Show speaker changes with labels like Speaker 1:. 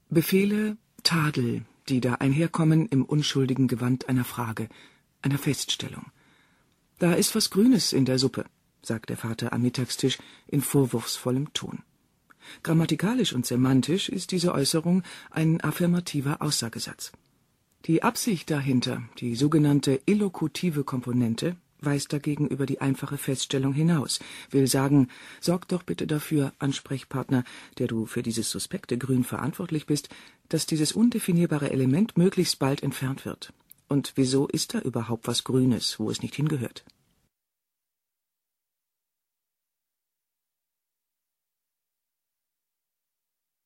Speaker 1: Befehle, Tadel, die da einherkommen im unschuldigen Gewand einer Frage, einer Feststellung. »Da ist was Grünes in der Suppe«, sagt der Vater am Mittagstisch in vorwurfsvollem Ton. Grammatikalisch und semantisch ist diese Äußerung ein affirmativer Aussagesatz. Die Absicht dahinter, die sogenannte illokutive Komponente, weist dagegen über die einfache Feststellung hinaus, will sagen, sorg doch bitte dafür, Ansprechpartner, der du für dieses suspekte Grün verantwortlich bist, dass dieses undefinierbare Element möglichst bald entfernt wird. Und wieso ist da überhaupt was Grünes, wo es nicht hingehört?